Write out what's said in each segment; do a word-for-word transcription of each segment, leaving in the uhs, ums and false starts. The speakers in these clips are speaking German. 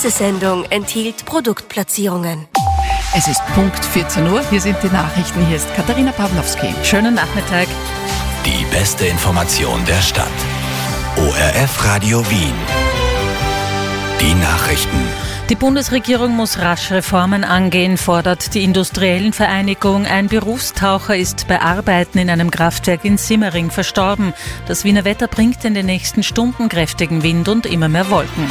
Diese Sendung enthielt Produktplatzierungen. Es ist Punkt vierzehn Uhr, hier sind die Nachrichten, hier ist Katharina Pawlowski. Schönen Nachmittag. Die beste Information der Stadt. O R F Radio Wien. Die Nachrichten. Die Bundesregierung muss rasch Reformen angehen, fordert die Industriellenvereinigung. Ein Berufstaucher ist bei Arbeiten in einem Kraftwerk in Simmering verstorben. Das Wiener Wetter bringt in den nächsten Stunden kräftigen Wind und immer mehr Wolken.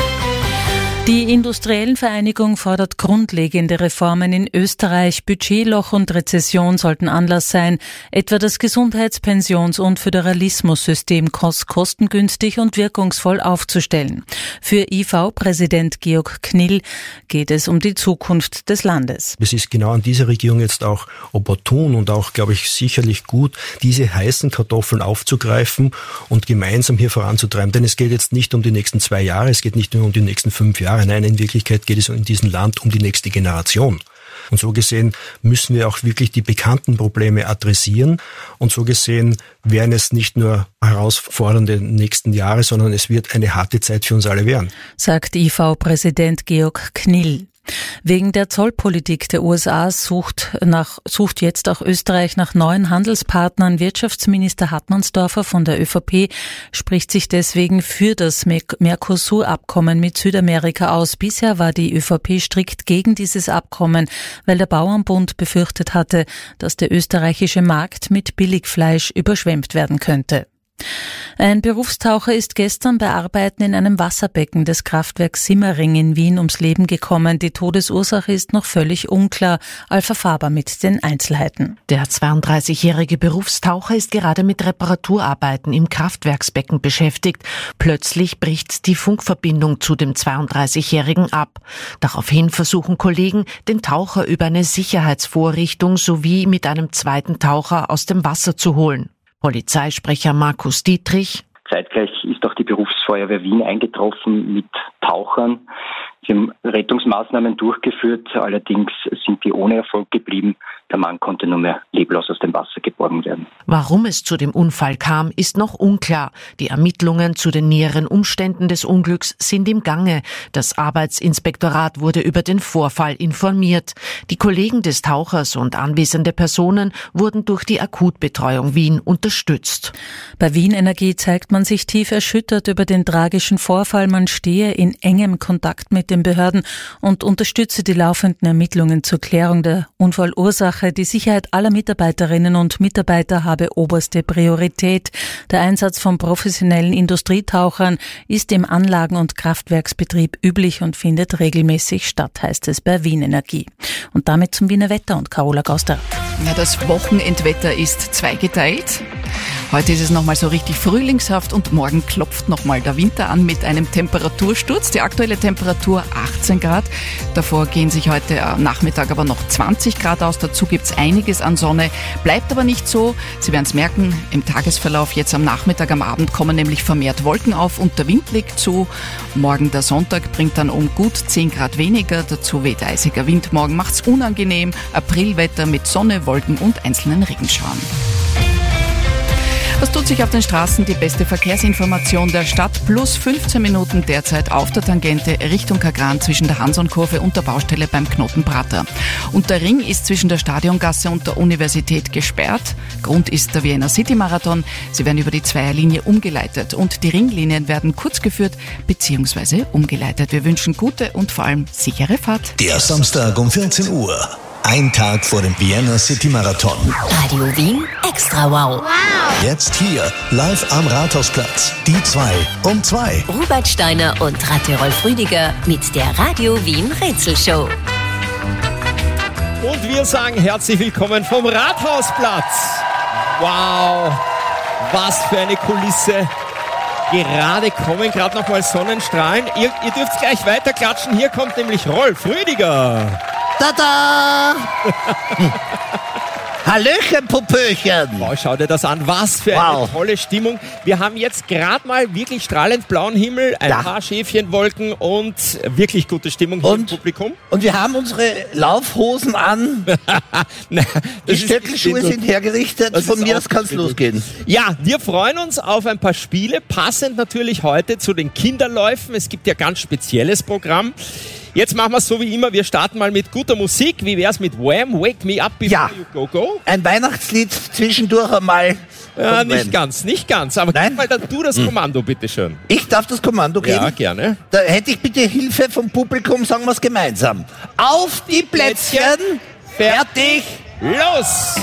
Die Industriellenvereinigung fordert grundlegende Reformen in Österreich. Budgetloch und Rezession sollten Anlass sein, etwa das Gesundheits-, Pensions- und Föderalismussystem kostengünstig und wirkungsvoll aufzustellen. Für I V-Präsident Georg Knill geht es um die Zukunft des Landes. Es ist genau an dieser Regierung jetzt auch opportun und auch, glaube ich, sicherlich gut, diese heißen Kartoffeln aufzugreifen und gemeinsam hier voranzutreiben. Denn es geht jetzt nicht um die nächsten zwei Jahre, es geht nicht nur um die nächsten fünf Jahre. Nein, in Wirklichkeit geht es in diesem Land um die nächste Generation. Und so gesehen müssen wir auch wirklich die bekannten Probleme adressieren. Und so gesehen werden es nicht nur herausfordernde nächsten Jahre, sondern es wird eine harte Zeit für uns alle werden. Sagt I V-Präsident Georg Knill. Wegen der Zollpolitik der U S A sucht, nach, sucht jetzt auch Österreich nach neuen Handelspartnern. Wirtschaftsminister Hartmannsdorfer von der ÖVP spricht sich deswegen für das Mercosur-Abkommen mit Südamerika aus. Bisher war die ÖVP strikt gegen dieses Abkommen, weil der Bauernbund befürchtet hatte, dass der österreichische Markt mit Billigfleisch überschwemmt werden könnte. Ein Berufstaucher ist gestern bei Arbeiten in einem Wasserbecken des Kraftwerks Simmering in Wien ums Leben gekommen. Die Todesursache ist noch völlig unklar. Alpha Faber mit den Einzelheiten. Der zweiunddreißigjährige Berufstaucher ist gerade mit Reparaturarbeiten im Kraftwerksbecken beschäftigt. Plötzlich bricht die Funkverbindung zu dem zweiunddreißigjährigen ab. Daraufhin versuchen Kollegen, den Taucher über eine Sicherheitsvorrichtung sowie mit einem zweiten Taucher aus dem Wasser zu holen. Polizeisprecher Markus Dietrich. Zeitgleich ist auch die Berufsfeuerwehr Wien eingetroffen mit Tauchern. Sie haben Rettungsmaßnahmen durchgeführt, allerdings sind die ohne Erfolg geblieben. Der Mann konnte nur mehr leblos aus dem Wasser geborgen werden. Warum es zu dem Unfall kam, ist noch unklar. Die Ermittlungen zu den näheren Umständen des Unglücks sind im Gange. Das Arbeitsinspektorat wurde über den Vorfall informiert. Die Kollegen des Tauchers und anwesende Personen wurden durch die Akutbetreuung Wien unterstützt. Bei Wien Energie zeigt man sich tief erschüttert über den tragischen Vorfall. Man stehe in engem Kontakt mit den Behörden und unterstütze die laufenden Ermittlungen zur Klärung der Unfallursache. Die Sicherheit aller Mitarbeiterinnen und Mitarbeiter habe oberste Priorität. Der Einsatz von professionellen Industrietauchern ist im Anlagen- und Kraftwerksbetrieb üblich und findet regelmäßig statt, heißt es bei Wien Energie. Und damit zum Wiener Wetter und Carola Gauster. Ja, das Wochenendwetter ist zweigeteilt. Heute ist es nochmal so richtig frühlingshaft und morgen klopft nochmal der Winter an mit einem Temperatursturz. Die aktuelle Temperatur achtzehn Grad. Davor gehen sich heute am Nachmittag aber noch zwanzig Grad aus. Dazu gibt's einiges an Sonne. Bleibt aber nicht so. Sie werden es merken, im Tagesverlauf jetzt am Nachmittag, am Abend kommen nämlich vermehrt Wolken auf und der Wind legt zu. Morgen der Sonntag bringt dann um gut zehn Grad weniger. Dazu weht eisiger Wind. Morgen macht's unangenehm. Aprilwetter mit Sonne, Wolken und einzelnen Regenschauern. Was tut sich auf den Straßen? Die beste Verkehrsinformation der Stadt. Plus fünfzehn Minuten derzeit auf der Tangente Richtung Kagran zwischen der Hansonkurve und der Baustelle beim Knoten Prater. Und der Ring ist zwischen der Stadiongasse und der Universität gesperrt. Grund ist der Vienna City Marathon. Sie werden über die Zweierlinie umgeleitet und die Ringlinien werden kurz geführt bzw. umgeleitet. Wir wünschen gute und vor allem sichere Fahrt. Der Samstag um vierzehn Uhr. Ein Tag vor dem Vienna City Marathon. Radio Wien Extra Wow. Wow. Jetzt hier, live am Rathausplatz. Die zwei um zwei. Robert Steiner und Ratte Rolf Rüdiger mit der Radio Wien Rätselshow. Und wir sagen herzlich willkommen vom Rathausplatz. Wow, was für eine Kulisse. Gerade kommen gerade noch mal Sonnenstrahlen. Ihr, ihr dürft gleich weiter klatschen. Hier kommt nämlich Rolf Rüdiger. Tada! Hallöchen, Popöchen! Wow, schau dir das an. Was für wow. eine tolle Stimmung. Wir haben jetzt gerade mal wirklich strahlend blauen Himmel, ein ja. paar Schäfchenwolken und wirklich gute Stimmung hier und, im Publikum. Und wir haben unsere Laufhosen an. Nein, die Stöckelschuhe sind hergerichtet. Das Von mir aus kann es losgehen. Ja, wir freuen uns auf ein paar Spiele. Passend natürlich heute zu den Kinderläufen. Es gibt ja ganz spezielles Programm. Jetzt machen wir es so wie immer. Wir starten mal mit guter Musik. Wie wär's mit Wham! Wake Me Up Before Ja. You Go Go? Ein Weihnachtslied zwischendurch einmal. Ja, von nicht Wham. ganz, nicht ganz. Aber Nein? gib mal da, du das Kommando, bitteschön. Ich darf das Kommando geben? Ja, gerne. Da hätte ich bitte Hilfe vom Publikum, sagen wir es gemeinsam. Auf die Plätzchen, fertig, los!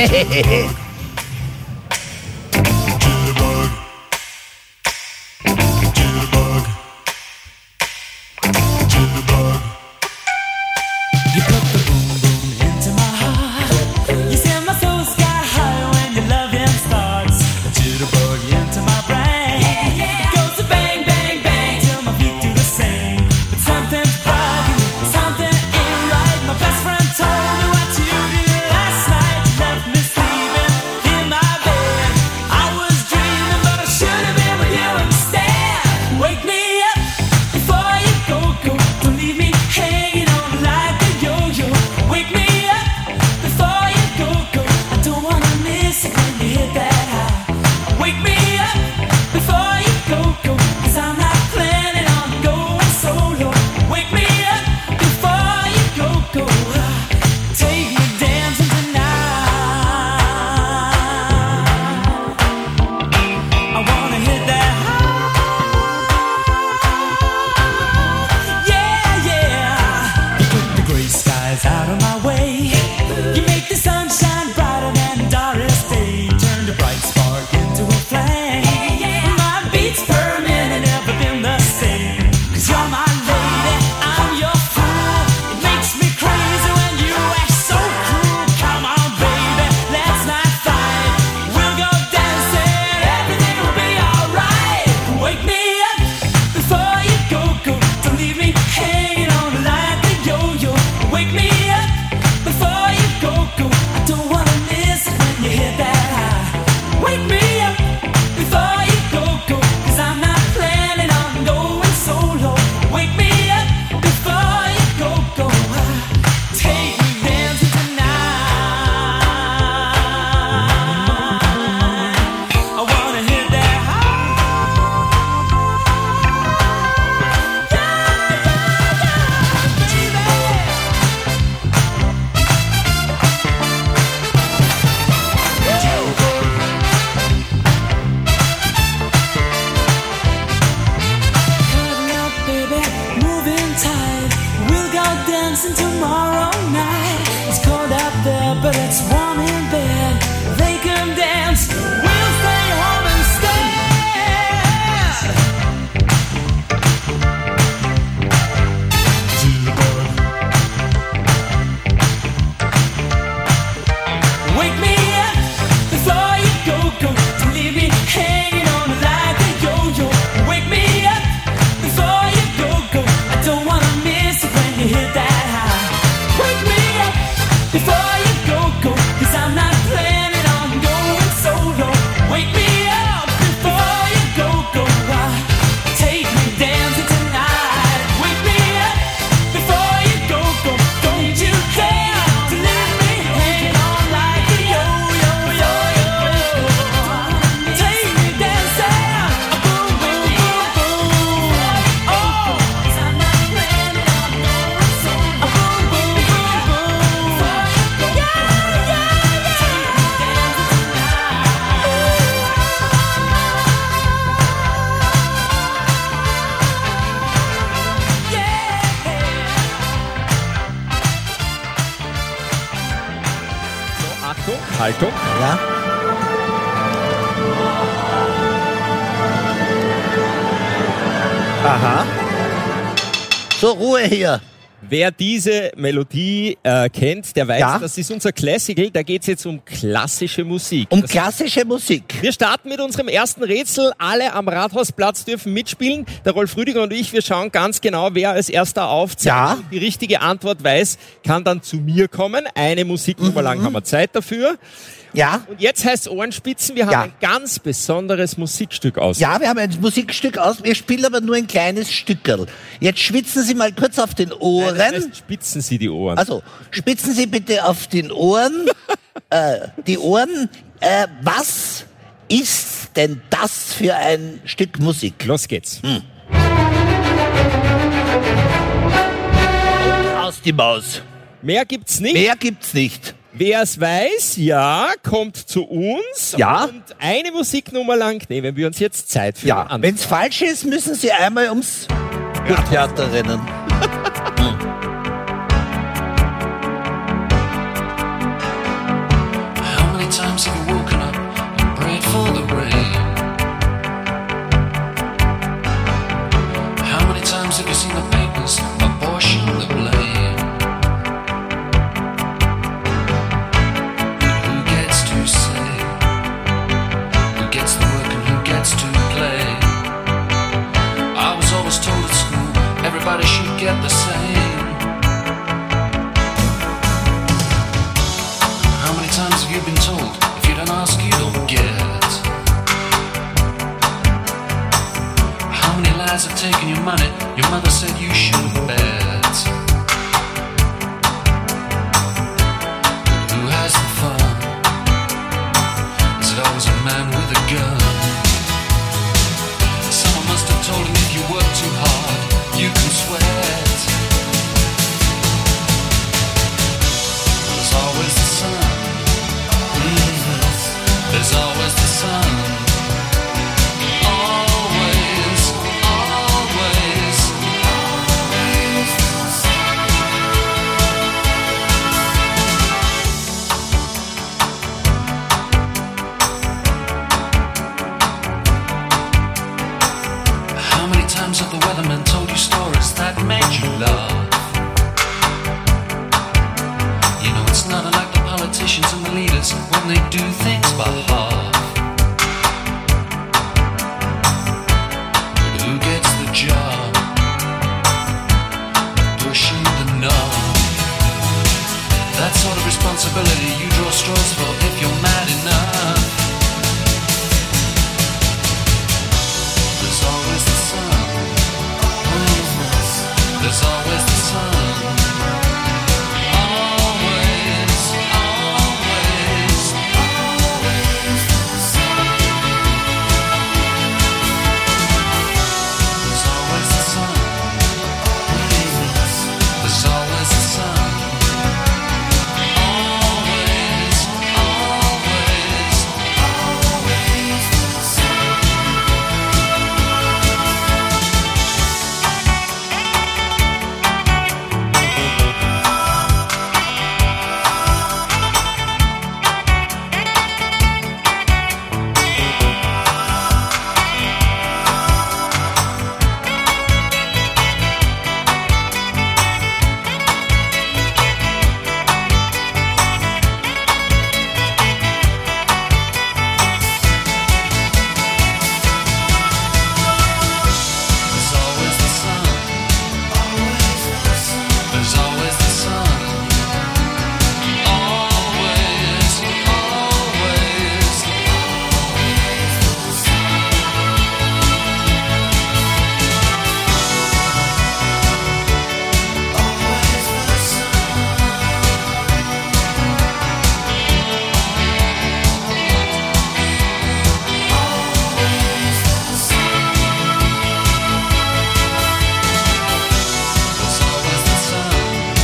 Haltung. Ja. Aha. So, Ruhe hier. Wer diese Melodie äh, kennt, der weiß, Ja. das ist unser Classical. Da geht es jetzt um klassische Musik. Um das klassische Musik. Wir starten mit unserem ersten Rätsel. Alle am Rathausplatz dürfen mitspielen. Der Rolf Rüdiger und ich, wir schauen ganz genau, wer als erster aufzeigt. Ja. Und die richtige Antwort weiß, kann dann zu mir kommen. Eine Musiknummer Mhm. lang haben wir Zeit dafür. Ja. Und jetzt heißt es Ohrenspitzen, wir haben Ja. ein ganz besonderes Musikstück aus. Ja, wir haben ein Musikstück aus. Wir spielen aber nur ein kleines Stückerl. Jetzt schwitzen Sie mal kurz auf den Ohren. Nein, das heißt, spitzen Sie die Ohren. Also, spitzen Sie bitte auf den Ohren. äh, die Ohren. Äh, was ist denn das für ein Stück Musik? Los geht's. Hm. die Maus. Mehr gibt's nicht. Mehr gibt's nicht. Wer es weiß, ja, kommt zu uns. Ja. Und eine Musiknummer lang nehmen wir uns jetzt Zeit für. Ja, wenn es falsch ist, müssen Sie einmal ums Theater rennen. How many times have you woken up and prayed for the rain? How many times have you seen the papers apportion the blame? Who gets to say? Who gets the work and who gets to play? I was always told at school everybody should get the same. How many times have you been told if you don't ask you don't get? How many lies have taken your money? Your mother said you shouldn't bet. Who has the fun? Is it always a man with a gun? Someone must have told him if you work too hard, you can sweat. There's always the sun. Mm-hmm. There's always the sun. Always, always, always the sun. How many times have the weatherman told you stories that made you laugh? You know it's not unlike the politicians and the leaders when they do things by half. But who gets the job? Pushing the knob. That sort of responsibility you draw straws for if you're mad enough. There's always the sun. There's always the sun. Always, always, always the sun. There's always the sun. There's always the sun. Always, always, always the sun. There's always the sun. There's always the sun. Always, always, always the sun. Always the There's always the sun.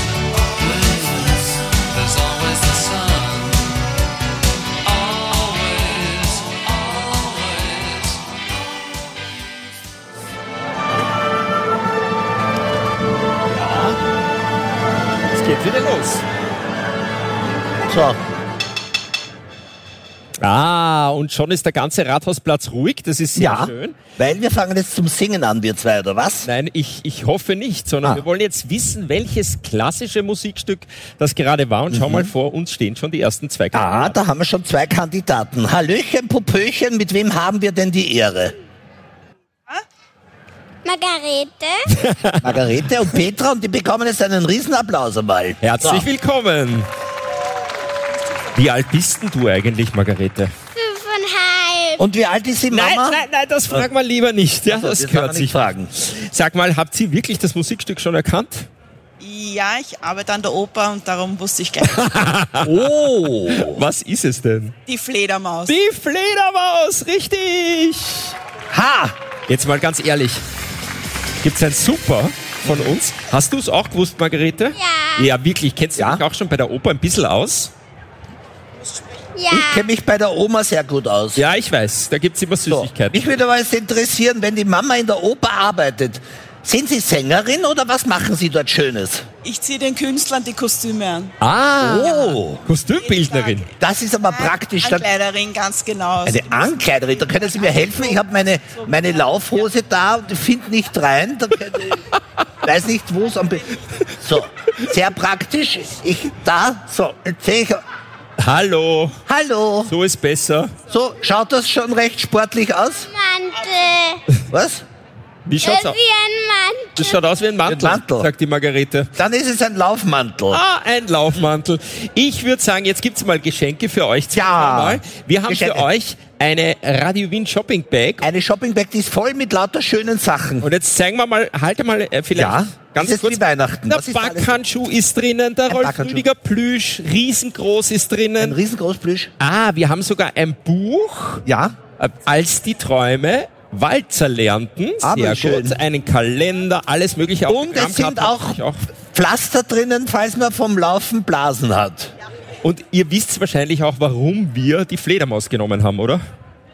There's always the sun. Always, always. Es geht wieder los. So, Ah, und schon ist der ganze Rathausplatz ruhig. Das ist sehr ja, schön. weil wir fangen jetzt zum Singen an, wir zwei, oder was? Nein, ich, ich hoffe nicht, sondern Ah. wir wollen jetzt wissen, welches klassische Musikstück das gerade war. Und schau mal, vor uns stehen schon die ersten zwei Ah, Kandidaten. da haben wir schon zwei Kandidaten. Hallöchen, Popöchen, mit wem haben wir denn die Ehre? Margarete. Margarete und Petra, und die bekommen jetzt einen Riesenapplaus einmal. Herzlich So. willkommen. Wie alt bist denn du eigentlich, Margarete? Fünfeinhalb. Und wie alt ist die Nein, Mama? nein, nein, das fragen wir lieber nicht. Ja, Also, das das kann gehört man sich. nicht fragen. Sag mal, habt ihr wirklich das Musikstück schon erkannt? Ja, ich arbeite an der Oper und darum wusste ich gleich. Oh, was ist es denn? Die Fledermaus. Die Fledermaus, richtig. Ha! Jetzt mal ganz ehrlich, gibt's ein Super von uns? Hast du es auch gewusst, Margarete? Ja. Ja, wirklich. Kennst du Ja? dich auch schon bei der Oper ein bisschen aus? Ja. Ich kenne mich bei der Oma sehr gut aus. Ja, ich weiß. Da gibt's immer So. Süßigkeiten. Mich würde aber jetzt interessieren, wenn die Mama in der Oper arbeitet, sind Sie Sängerin oder was machen Sie dort Schönes? Ich ziehe den Künstlern die Kostüme an. Ah, Oh, Kostümbildnerin. das ist aber praktisch. Dann Ankleiderin, ganz genau. eine Ankleiderin, da können Sie mir helfen. Ich habe meine, meine Laufhose da und ich finde nicht rein. Da kann, ich weiß nicht, wo es am be- So, sehr praktisch. Ich da, so, jetzt sehe ich. Hallo. Hallo. So ist besser. So, schaut das schon recht sportlich aus? Mantel. Was? Wie Äh, schaut's aus? wie ein Mantel. Das schaut aus wie ein Mantel, Ein Mantel. sagt die Margarete. Dann ist es ein Laufmantel. Ah, ein Laufmantel. Ich würde sagen, jetzt gibt's mal Geschenke für euch. zwei, Ja. Mal. Wir haben Geschenke. für euch eine Radio Wien Shopping Bag. Eine Shoppingbag, die ist voll mit lauter schönen Sachen. Und jetzt zeigen wir mal, halte mal äh, vielleicht Ja, ganz das ist kurz. wie Weihnachten. Der Was ist da alles? Backhandschuh ist drinnen, der Ein Rolf Backhandschuh. Rüdiger Plüsch, riesengroß ist Ein drinnen. riesengroßes Plüsch. Ah, wir haben sogar ein Buch, Ja. äh, als die Träume Walzer lernten. Aber Sehr schön. gut. Einen Kalender, alles mögliche. Und es sind Autogrammkarten auch, natürlich auch. Pflaster drinnen, falls man vom Laufen Blasen hat. Und ihr wisst wahrscheinlich auch, warum wir die Fledermaus genommen haben, oder?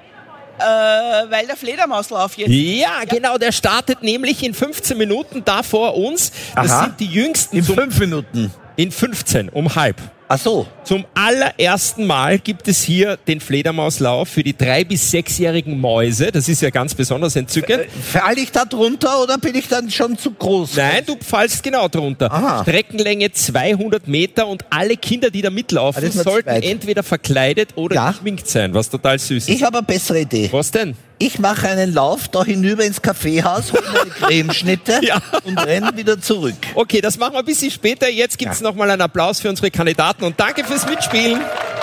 Äh, weil der Fledermauslauf jetzt... Ja, genau, der startet nämlich in fünfzehn Minuten da vor uns. Das Aha. sind die jüngsten. In zum, fünf Minuten. in fünfzehn, um halb. Ach so. Zum allerersten Mal gibt es hier den Fledermauslauf für die drei- bis sechsjährigen Mäuse. Das ist ja ganz besonders entzückend. Falle ich da drunter oder bin ich dann schon zu groß? Nein, du fallst genau drunter. Aha. Streckenlänge zweihundert Meter und alle Kinder, die da mitlaufen, Ah, das ist mir zu sollten weit. entweder verkleidet oder Ja. geschminkt sein, was total süß ist. Ich habe eine bessere Idee. Was denn? Ich mache einen Lauf da hinüber ins Kaffeehaus, hole meine Cremeschnitte Ja. und renne wieder zurück. Okay, das machen wir ein bisschen später. Jetzt gibt's noch mal einen Applaus für unsere Kandidaten und danke fürs Mitspielen.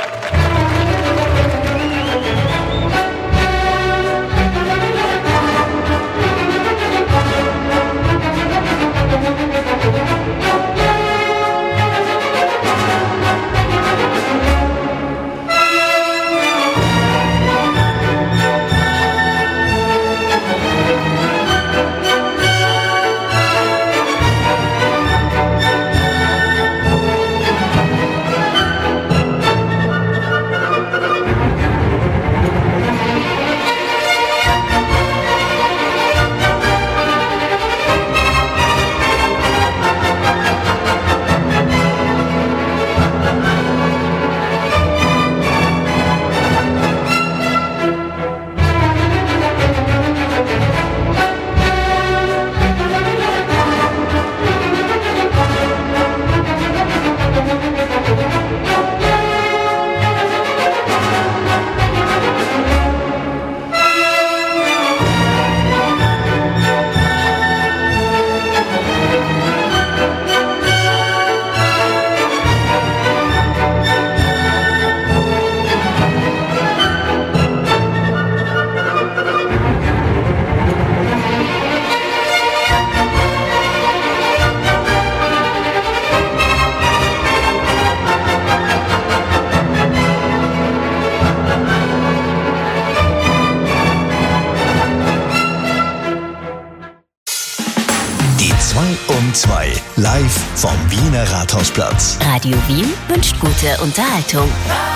zwei um zwei, live vom Wiener Rathausplatz. Radio Wien wünscht gute Unterhaltung.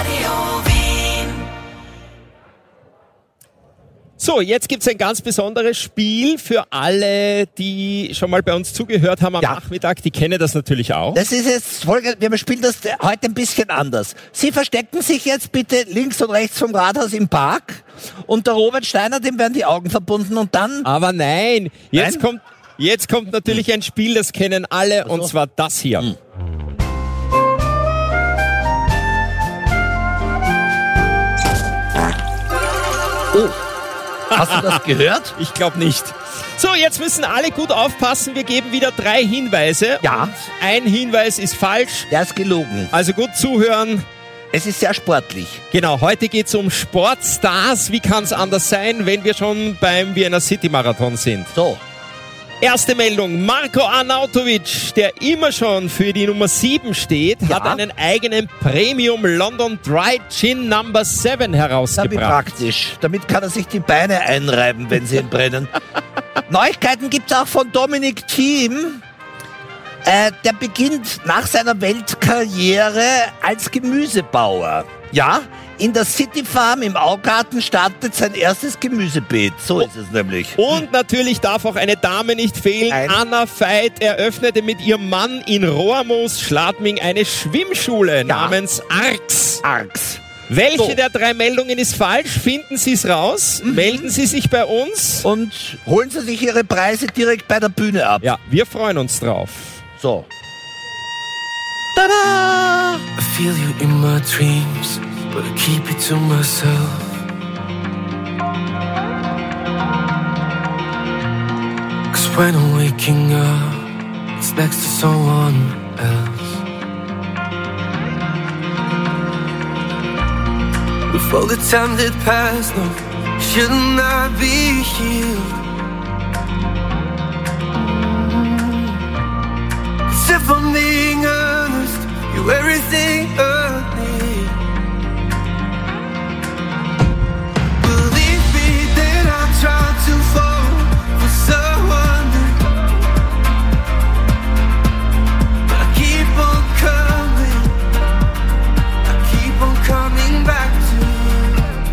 So, jetzt gibt's ein ganz besonderes Spiel für alle, die schon mal bei uns zugehört haben am Ja. Nachmittag. Die kennen das natürlich auch. Das ist jetzt folgendes, wir spielen das heute ein bisschen anders. Sie verstecken sich jetzt bitte links und rechts vom Rathaus im Park und der Robert Steiner, dem werden die Augen verbunden und dann... Aber nein, jetzt Nein? kommt jetzt kommt natürlich ein Spiel, das kennen alle, und zwar das hier. Hm. Oh, hast du das gehört? Ich glaube nicht. So, jetzt müssen alle gut aufpassen. Wir geben wieder drei Hinweise. Ja. Und ein Hinweis ist falsch. Der ist gelogen. Also gut zuhören. Es ist sehr sportlich. Genau, heute geht's um Sportstars. Wie kann's anders sein, wenn wir schon beim Vienna City Marathon sind? So. Erste Meldung. Marko Arnautovic, der immer schon für die Nummer sieben steht, Ja. hat einen eigenen Premium London Dry Gin Number sieben Na, wie herausgebracht. praktisch. Damit kann er sich die Beine einreiben, wenn sie ihn brennen. Neuigkeiten gibt's auch von Dominik Thiem. Äh, der beginnt nach seiner Weltkarriere als Gemüsebauer. Ja, in der City Farm im Augarten startet sein erstes Gemüsebeet. So ist es nämlich. Und natürlich darf auch eine Dame nicht fehlen. Ein Anna Veit eröffnete mit ihrem Mann in Rohrmoos, Schladming, eine Schwimmschule namens Arx. Arx. Welche So. der drei Meldungen ist falsch? Finden Sie es raus. Melden Sie sich bei uns. Und holen Sie sich Ihre Preise direkt bei der Bühne ab. Ja, wir freuen uns drauf. So. I feel you in my dreams, but I keep it to myself. Cause when I'm waking up, it's next to someone else. With all the time that passed, no, shouldn't I be healed? Cause if I'm being honest, you're everything I need. Believe me that I tried to fall for someone new, but I keep on coming, I keep on coming back to you.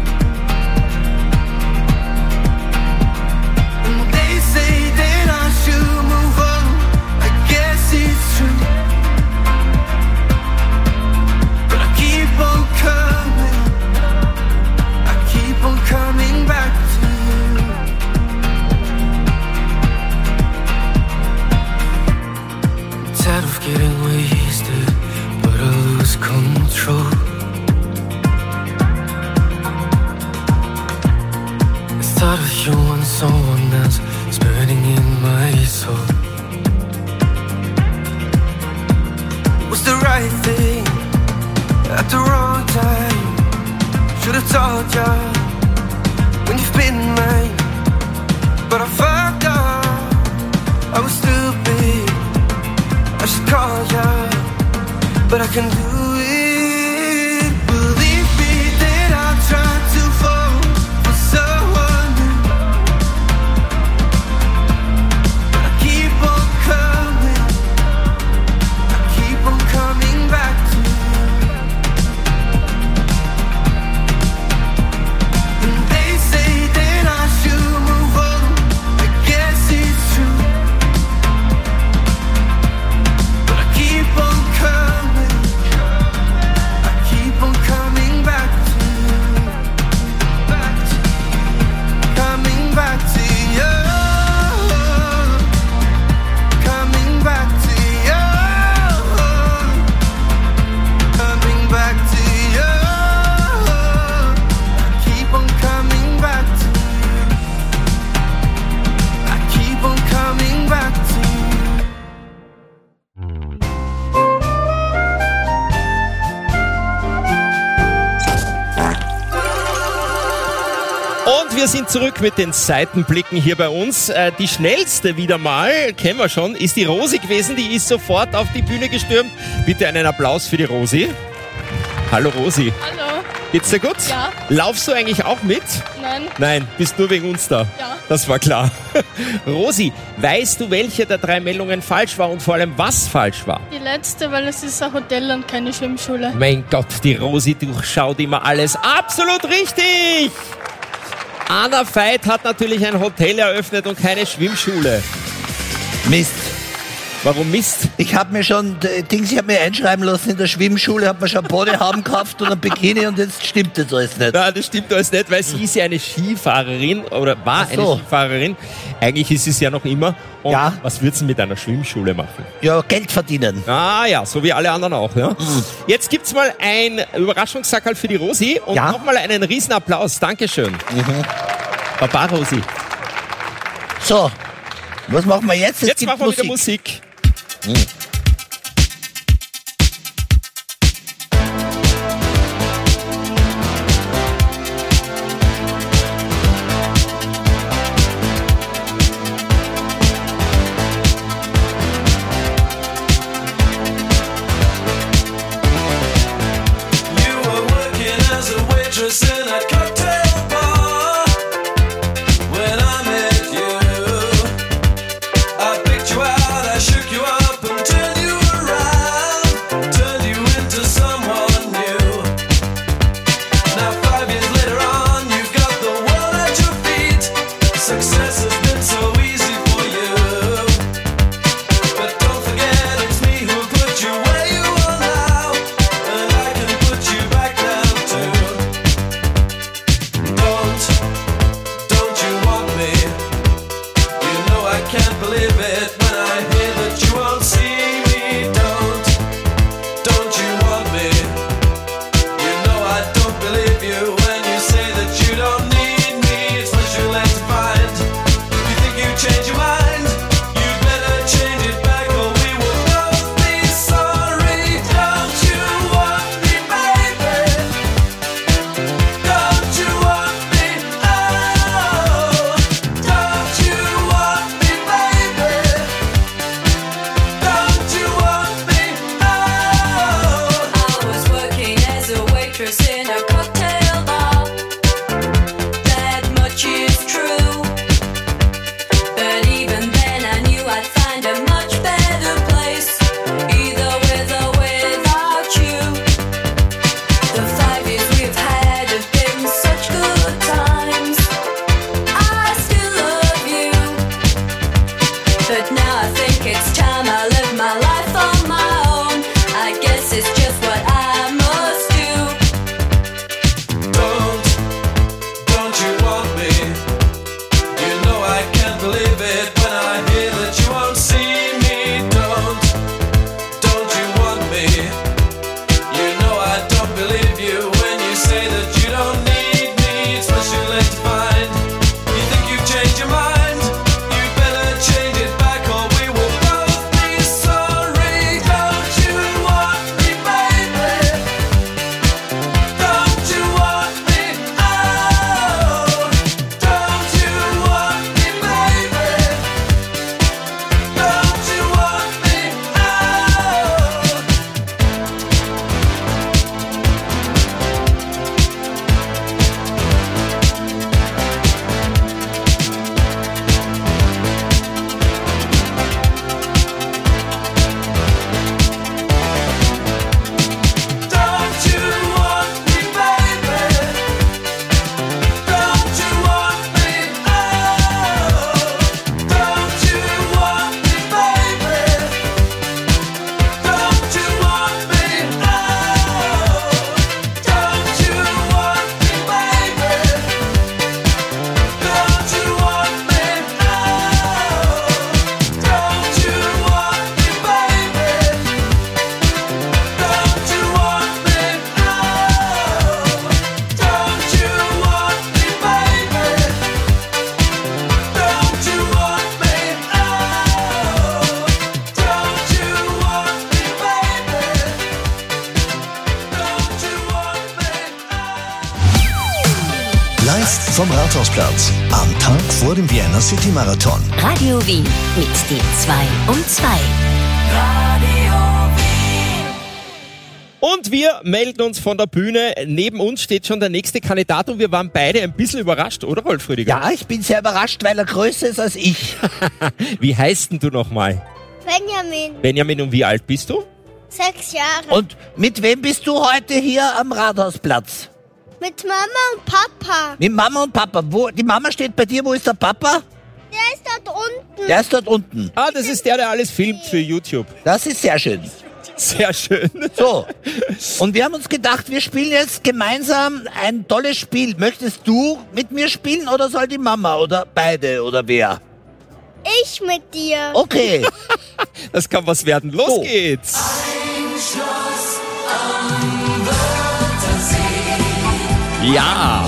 And they say that I should move on, I guess it's true, but I keep on coming, I keep on coming back to you. I'm tired of getting wasted, but I lose control. The thought of you and someone else is burning in my soul. It was the right thing at the wrong time. Should have told ya when you've been mine, but I fucked up. I was stupid. I should call ya, but I can do it. Believe me that I tried to fall for someone new, but I keep on coming, I keep on coming back to you. And they say that I should move on, I guess it's true, but I keep on coming, I keep on coming back to you, back to you, coming back to you, coming back to you, coming back to you, I keep on coming back to you, I keep on coming back to you. Und wir sind zurück mit den Seitenblicken hier bei uns. Äh, die schnellste wieder mal, kennen wir schon, ist die Rosi gewesen. Die ist sofort auf die Bühne gestürmt. Bitte einen Applaus für die Rosi. Hallo Rosi. Hallo. Geht's dir gut? Ja. Laufst du eigentlich auch mit? Nein. Nein, bist nur wegen uns da. Ja. Das war klar. Rosi, weißt du, welche der drei Meldungen falsch war und vor allem was falsch war? Die letzte, weil es ist ein Hotel und keine Schwimmschule. Mein Gott, die Rosi durchschaut immer alles. Absolut richtig! Anna Veit hat natürlich ein Hotel eröffnet und keine Schwimmschule. Mist. Warum Mist? Ich habe mir schon, äh, Dings, ich habe mir einschreiben lassen, in der Schwimmschule hat man schon Bodyhaben gekauft und ein Bikini und jetzt stimmt das alles nicht. Nein, das stimmt alles nicht, weil sie ist ja eine Skifahrerin oder war Ach so. eine Skifahrerin. Eigentlich ist sie es ja noch immer. Und Ja. was wird sie mit einer Schwimmschule machen? Ja, Geld verdienen. Ah ja, so wie alle anderen auch. Ja? Jetzt gibt's mal ein Überraschungssackerl für die Rosi und Ja. nochmal einen riesen Applaus. Dankeschön. Baba Rosi. So, was machen wir jetzt? Es Jetzt gibt machen wir wieder Musik. You were working as a waitress in a cocktail bar. When I met you, I picked you out, I shook you up until vom Rathausplatz. Am Tag vor dem Vienna City Marathon. Radio Wien mit den zwei um zwei. Und wir melden uns von der Bühne. Neben uns steht schon der nächste Kandidat und wir waren beide ein bisschen überrascht, oder Rolf Rüdiger? Ja, ich bin sehr überrascht, weil er größer ist als ich. Wie heißt denn du nochmal? Benjamin, Benjamin, und wie alt bist du? sechs Jahre. Und mit wem bist du heute hier am Rathausplatz? Mit Mama und Papa. Mit Mama und Papa. Wo, die Mama steht bei dir, wo ist der Papa? Der ist dort unten. Der ist dort unten. Ah, das ist der, der alles filmt für YouTube. Das ist sehr schön. Sehr schön. So, und wir haben uns gedacht, wir spielen jetzt gemeinsam ein tolles Spiel. Möchtest du mit mir spielen oder soll die Mama oder beide oder wer? Ich mit dir. Okay. Das kann was werden. Los So. geht's. Ja.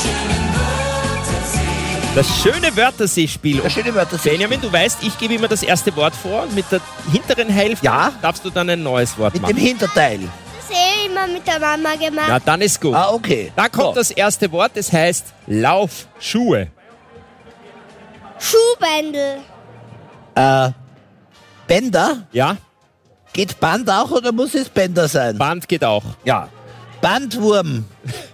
Das schöne Wörtersee-Spiel. Das schöne Wörtersee. Benjamin, du weißt, ich gebe immer das erste Wort vor und mit der hinteren Hälfte Ja. darfst du dann ein neues Wort Mit machen. dem Hinterteil. Das eh immer mit der Mama gemacht. Na, dann ist gut. Ah, okay. Da kommt So. das erste Wort, das heißt Laufschuhe. Schuhbändel. Äh, Bänder? Ja, Geht Band auch oder muss es Bänder sein? Band geht auch. Ja. Bandwurm.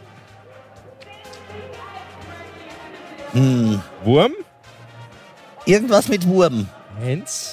Wurm. Irgendwas mit Wurm. Eins.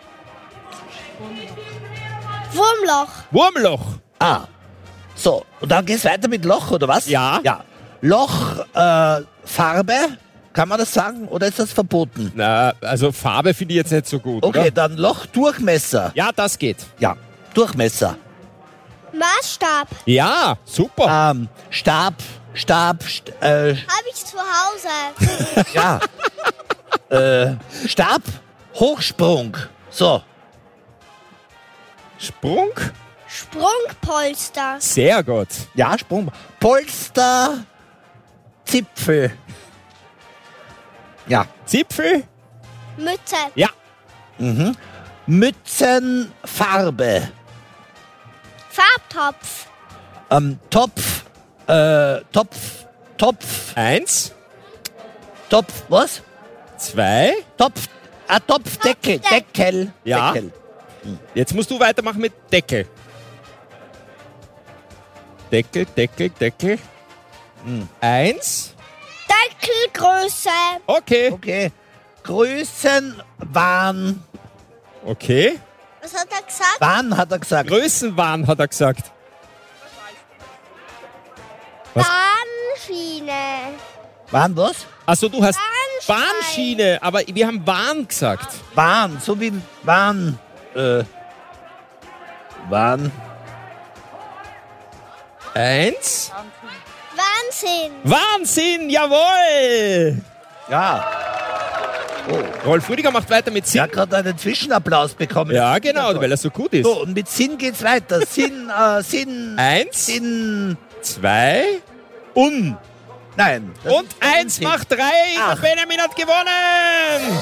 Wurmloch. Wurmloch. Ah. So, und dann geht's weiter mit Loch, oder was? Ja. Ja. Loch, äh, Farbe? Kann man das sagen? Oder ist das verboten? Na, also Farbe finde ich jetzt nicht so gut. Okay, Oder? dann Loch, Durchmesser. Ja, das geht. Ja, Durchmesser. Maßstab. Ja, super. Ähm, Stab, Stab, st äh, Habe ich zu Hause. ja. äh, Stab, Hochsprung. So, Sprung. Sprungpolster. Sehr gut. ja, Sprung. Polster, Zipfel. Ja. Zipfel. Mütze. Ja. Mhm. Mützenfarbe. Farbtopf. Ähm, Topf, äh, Topf, Topf, Eins. Topf, was? Zwei. Topf, ah, Topfdeckel, Topfdeckel. Deckel. Ja. Deckel. Jetzt musst du weitermachen mit Deckel. Deckel, Deckel, Deckel. Eins. Deckelgröße. Okay. Okay. Größenwahn. Okay. Was hat er gesagt? Wahn hat er gesagt. Größenwahn hat er gesagt. Was? Bahnschiene. Wahn was? Achso, du hast Bahnsteig. Bahnschiene, aber wir haben Wahn gesagt. Wahn, so wie Wahn. Äh, Wahn. Eins. Wahnsinn. Wahnsinn, jawohl. Ja. Rolf Rüdiger macht weiter mit Er Sinn. hat gerade einen Zwischenapplaus bekommen. Ja, genau, weil er so gut ist. So, und mit Sinn geht's weiter. Sinn, äh, Sinn, Eins, Sinn, zwei Un. Nein. das und ist eins Unsinn. macht drei. Ach. Der Benjamin hat gewonnen.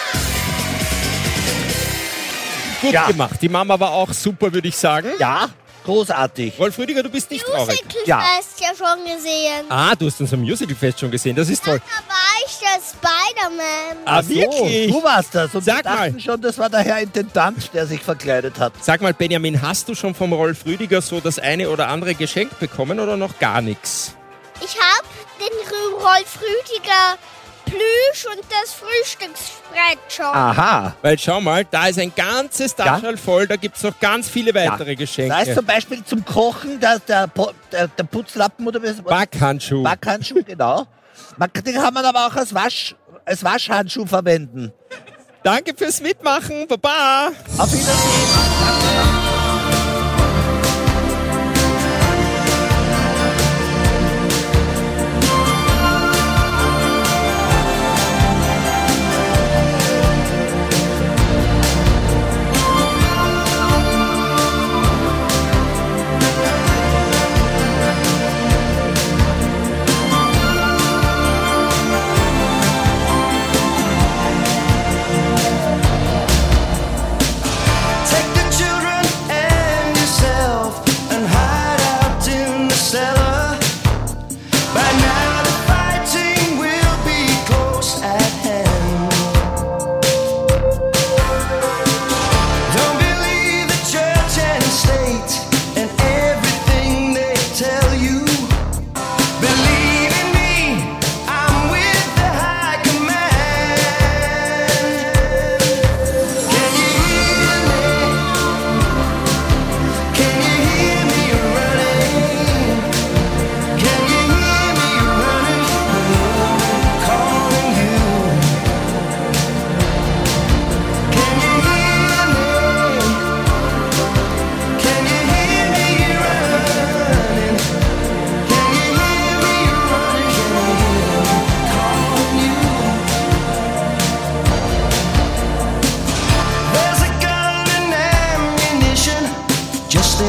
Gut Ja. gemacht. Die Mama war auch super, würde ich sagen. Ja, großartig. Rolf Rüdiger, du bist nicht traurig. Musicalfest ja schon gesehen. Ah, du hast unser Musicalfest schon gesehen. Das ist toll. Da war ich der Spider-Man. Ah, So, wirklich? du warst das. Und Sag wir dachten mal. schon, das war der Herr Intendant, der sich verkleidet hat. Sag mal, Benjamin, hast du schon vom Rolf Rüdiger so das eine oder andere Geschenk bekommen oder noch gar nichts? Ich habe den Rü- Rolf Rüdiger Plüsch und das Frühstücksbrett schon. Aha. Weil schau mal, da ist ein ganzes Taschel voll, da gibt es noch ganz viele weitere Geschenke. Da ist zum Beispiel zum Kochen der, der, Po- der, der Putzlappen oder was? Backhandschuh. Backhandschuh, genau. Man, den kann man aber auch als, Wasch, als Waschhandschuh verwenden. Danke fürs Mitmachen, Baba. Auf Wiedersehen. Take the children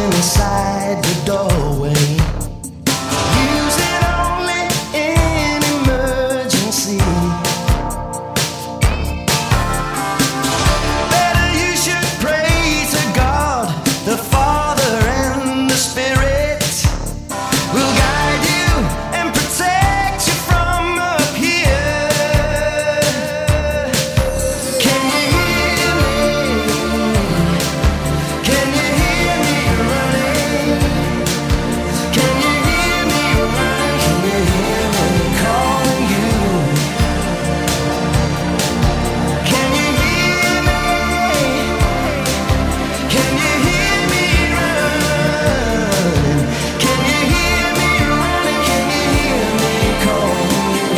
inside the doorway. Use it only in emergency. Better you should pray to God, the Father and the Spirit will guide you and protect you from up here. Can you hear me? Can you hear me running? Can you hear me running? Can you hear me calling you? Can you hear me? Can you hear me running? Can you hear me running? Can you hear me calling you?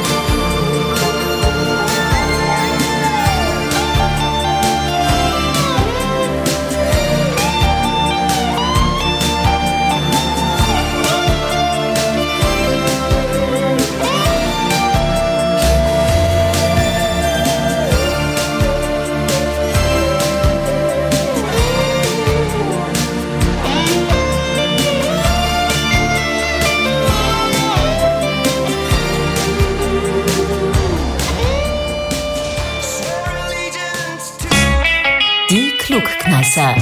Die Klugkneisser.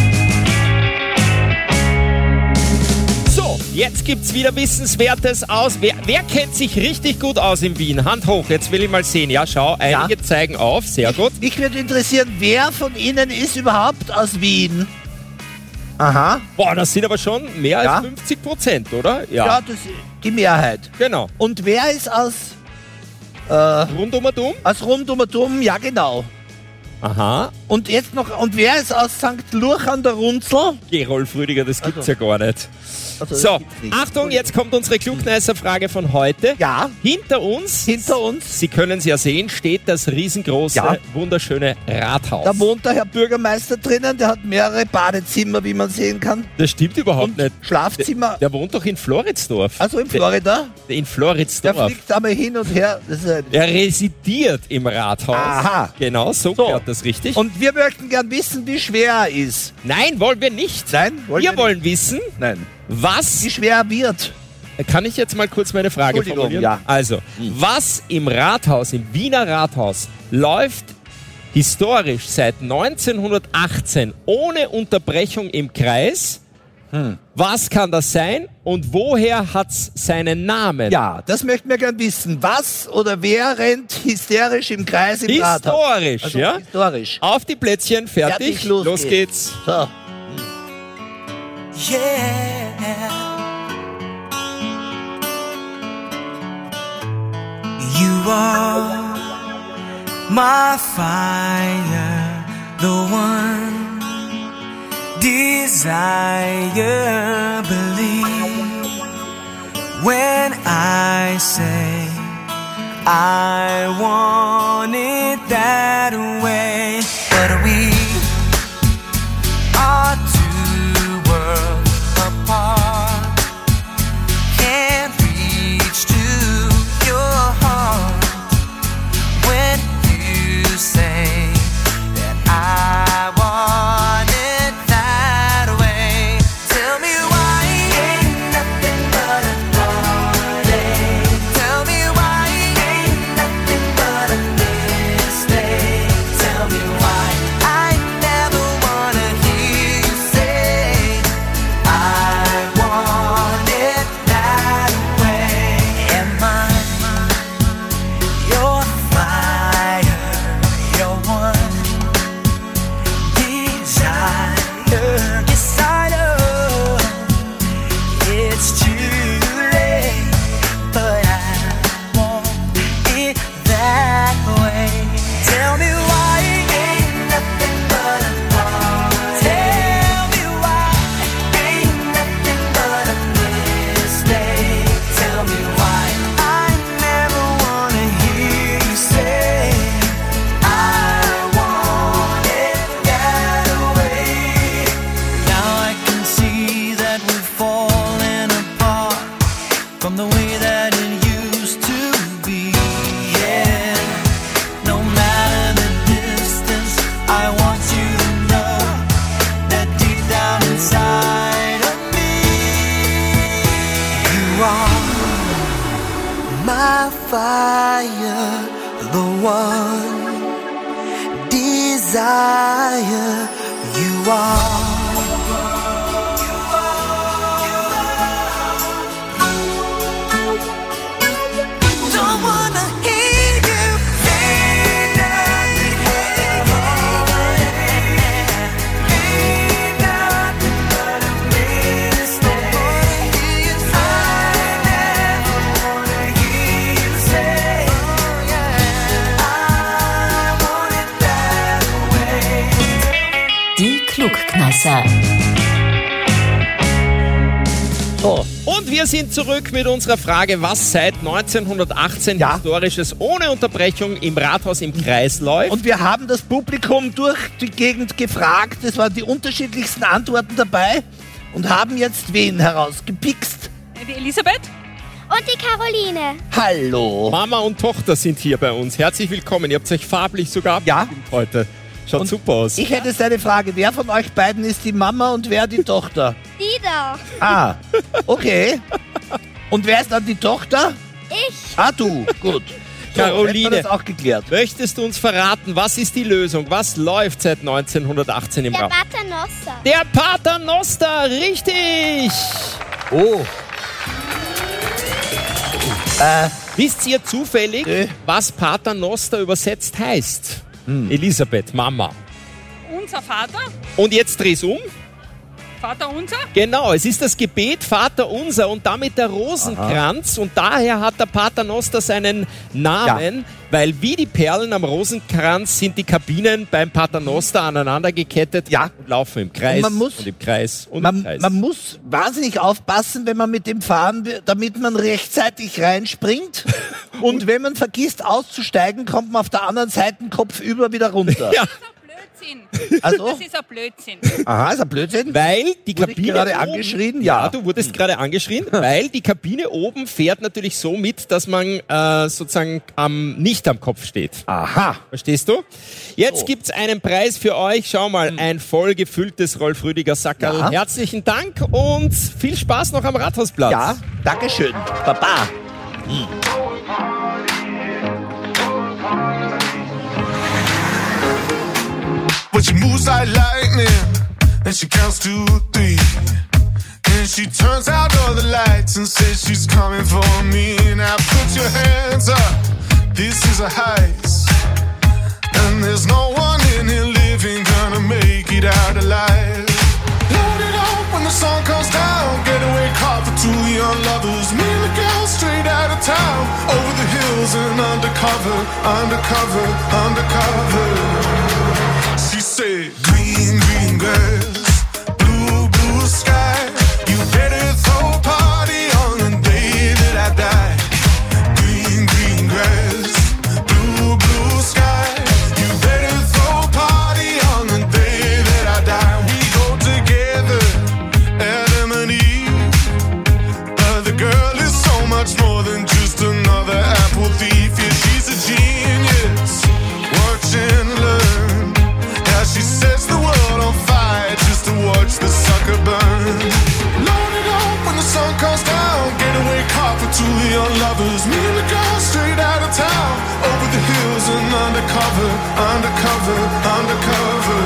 So, jetzt gibt's wieder Wissenswertes aus. Wer, wer kennt sich richtig gut aus in Wien? Hand hoch, jetzt will ich mal sehen. Ja, schau, einige Ja. zeigen auf. Sehr gut. Mich würde interessieren, wer von Ihnen ist überhaupt aus Wien? Aha. Boah, das sind aber schon mehr Ja. als fünfzig Prozent, oder? Ja, das ist die Mehrheit. Genau. Und wer ist aus, äh, Rund um und um? aus Rundum-Dumm? Ja, genau. Aha. Und jetzt noch, und wer ist aus Sankt Lurch an der Runzel? Geh, Rolf Rüdiger, das gibt's Also. ja gar nicht. Also, das So, gibt's nicht. Achtung, jetzt kommt unsere Klugscheißer-Frage von heute. Ja, Hinter uns, hinter uns, Sie können es ja sehen, steht das riesengroße, Ja. wunderschöne Rathaus. da wohnt der Herr Bürgermeister drinnen, der hat mehrere Badezimmer, wie man sehen kann. Das stimmt überhaupt Und nicht. Schlafzimmer. Der wohnt doch in Floridsdorf. Also in Florida. In Der Floridsdorf. fliegt einmal hin und her. Das ist ein Er residiert im Rathaus. Aha. Genau, so, So. gehört das richtig. Und wir möchten gern wissen, wie schwer er ist. Nein, wollen wir nicht. Nein, wollen wir wir wollen wissen, Nein. was... Wie schwer er wird. Kann ich jetzt mal kurz meine Frage Entschuldigung, formulieren? ja. Also, was im Rathaus, im Wiener Rathaus, läuft historisch seit neunzehnhundertachtzehn ohne Unterbrechung im Kreis? Hm. Was kann das sein und woher hat's seinen Namen? Ja, das möchten wir gern wissen. Was oder wer rennt hysterisch im Kreis im Rathaus? Historisch, Also ja? historisch. Auf die Plätzchen, fertig, Fertig, los los geht's. geht's. So. Yeah. You are my fire, the one desire. Believe when I say I want it that way. But we are two worlds apart. Can't reach to your heart when you say that I want it that way. Tell me why ain't nothing but a party. Tell me why ain't nothing but a are. Don't wanna hear you say nothing, ain't nothing but a mistake. I never wanna hear you say, I want it that way. Die Klugkneisser. So. Und wir sind zurück mit unserer Frage, was seit neunzehnhundertachtzehn Ja. Historisches ohne Unterbrechung im Rathaus im Kreis läuft. Und wir haben das Publikum durch die Gegend gefragt. Es waren die unterschiedlichsten Antworten dabei und haben jetzt wen herausgepikst. Die Elisabeth? Und die Caroline. Hallo. Mama und Tochter sind hier bei uns. Herzlich willkommen. Ihr habt euch farblich sogar Ja. abgestimmt heute. Schaut Und super aus. Ich hätte jetzt eine Frage. Wer von euch beiden ist die Mama und wer die Tochter? Die da. Ah, okay. Und wer ist dann die Tochter? Ich. Ah, du. Gut. So, Caroline. hätten wir das auch geklärt. Möchtest du uns verraten, was ist die Lösung? Was läuft seit neunzehnhundertachtzehn im Der Raum? Paternoster. Der Paternoster, richtig! Oh. Äh, Wisst ihr zufällig, Nee. was Paternoster übersetzt heißt? Elisabeth, Mama. Unser Vater? Und jetzt dreh's um. Vater unser? Genau, es ist das Gebet Vater Unser und damit der Rosenkranz. Und daher hat der Paternoster seinen Namen, weil wie die Perlen am Rosenkranz sind die Kabinen beim Paternoster aneinander gekettet Ja. und laufen im Kreis Und man muss- und im Kreis und im man, Kreis. man muss wahnsinnig aufpassen, wenn man mit dem fahren will, damit man rechtzeitig reinspringt. Und wenn man vergisst auszusteigen, kommt man auf der anderen Seite kopfüber wieder runter. Ja, Blödsinn. Also, Das ist ein Blödsinn. aha, ist ein Blödsinn. weil die Wurde ich Kabine gerade oben, angeschrien? Ja, Ja. du wurdest gerade angeschrien, weil die Kabine oben fährt natürlich so mit, dass man äh, sozusagen am, nicht am Kopf steht. Aha. Verstehst du? Jetzt So. gibt's einen Preis für euch. Schau mal, ein voll gefülltes Rolf Rüdiger Sackerl. Ja. Herzlichen Dank und viel Spaß noch am Rathausplatz. Ja, dankeschön. Baba. But she moves like lightning, and she counts to three. And she turns out all the lights and says she's coming for me. Now put your hands up, this is a heist. And there's no one in here living gonna make it out alive. Load it up when the sun comes down, getaway car for two young lovers. Me and the girl straight out of town, over the hills and undercover, undercover, undercover. She said, green, green grass, blue, blue sky. You better throw a party on the day that I die. Green, green grass, blue, blue sky. You better throw a party on the day that I die. We go together, Adam and Eve. But the girl is so much more than just another apple thief. Yeah, she's a genius. Watch and learn. How she sets the world on fire just to watch the sucker burn. Load it up when the sun comes down. Getaway car for two young lovers. Me and the girl straight out of town. Over the hills and undercover, undercover, undercover.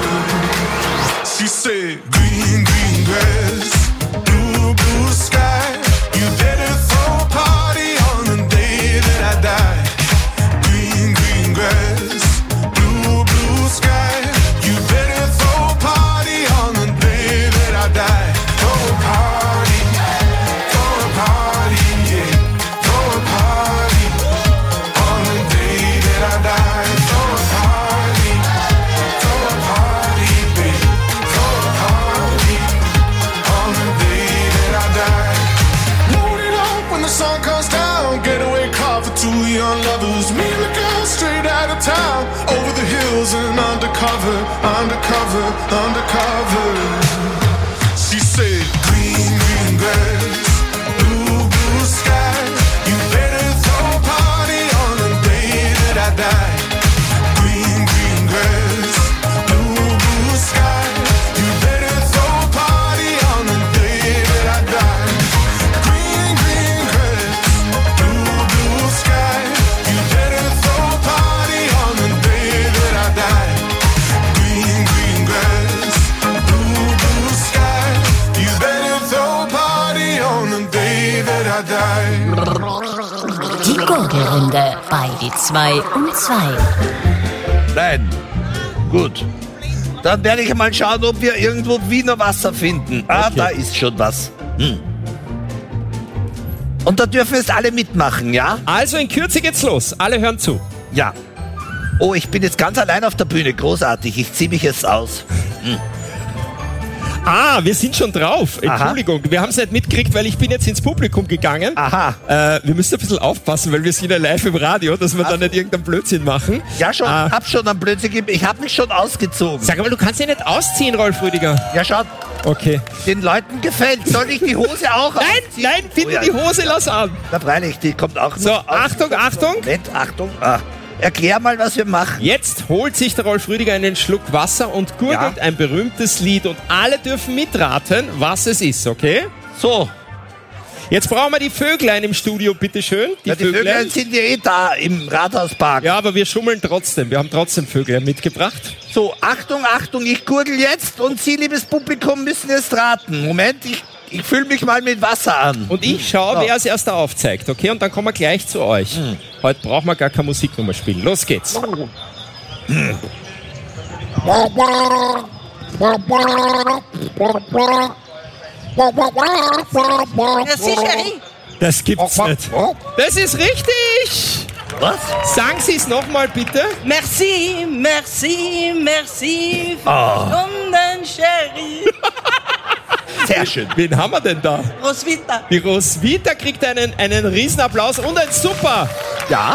She said, green, green grass, blue, blue sky. You better throw a party on the day that I die. Green, green grass, blue, blue sky. You better throw a party on the day that I die. Throw a party, throw a party, yeah. Throw a party on the day that I die. Throw a party, throw a party, babe. Throw a party on the day that I die. Load it up when the sun comes down. Getaway car for two young lovers. Me and the girl straight out of town. Over the hills and undercover, undercover, undercover. She said, green, green grass, blue, blue sky. You better throw a party on the day that I die. Green, green grass, blue, blue sky. You better throw a party on the day that I die. Green, green grass, blue, blue sky. You better throw a party on the day that I die. Green, green grass, blue, Die Gurgelrunde bei die zwei um zwei. Nein. Gut. Dann werde ich mal schauen, ob wir irgendwo Wiener Wasser finden. Ah, Okay. da ist schon was. Hm. Und da dürfen jetzt alle mitmachen, ja? Also in Kürze geht's los. Alle hören zu. Ja. Oh, ich bin jetzt ganz allein auf der Bühne. Großartig. Ich ziehe mich jetzt aus. Hm. Ah, wir sind schon drauf. Entschuldigung, wir haben es nicht mitgekriegt, weil ich bin jetzt ins Publikum gegangen. Aha. Äh, wir müssen ein bisschen aufpassen, weil wir sind ja live im Radio, dass wir da nicht irgendeinen Blödsinn machen. Ja, schon. Ah. Hab schon einen Blödsinn gegeben. Ich habe mich schon ausgezogen. Sag mal, du kannst dich nicht ausziehen, Rolf Rüdiger. Ja, schaut. Okay. Den Leuten gefällt. Soll ich die Hose auch Nein, ausziehen? nein, bitte Oh ja. die Hose lass an. Na freilich, die kommt auch So, noch aus. Achtung, Achtung. Moment, Achtung. Ah. Erklär mal, was wir machen. Jetzt holt sich der Rolf Rüdiger einen Schluck Wasser und gurgelt Ja. ein berühmtes Lied und alle dürfen mitraten, was es ist, okay? So. Jetzt brauchen wir die Vöglein im Studio, bitteschön. Die, Ja, die Vöglein sind ja eh da im Rathauspark. Ja, aber wir schummeln trotzdem. Wir haben trotzdem Vöglein mitgebracht. So, Achtung, Achtung, ich gurgel jetzt und Sie, liebes Publikum, müssen jetzt raten. Moment, ich, ich fülle mich mal mit Wasser an. Und ich schaue, So. wer als erster aufzeigt, okay? Und dann kommen wir gleich zu euch. Hm. Heute brauchen wir gar keine Musiknummer spielen. Los geht's. Hm. Merci, Chérie. Das gibt's nicht. Das ist richtig. Was? Sagen Sie es nochmal bitte. Merci, merci, merci. Ah. Stunden, Chérie. Sehr schön. Wen haben wir denn da? Roswitha. Die Roswitha kriegt einen, einen Riesenapplaus und ein Super. Ja.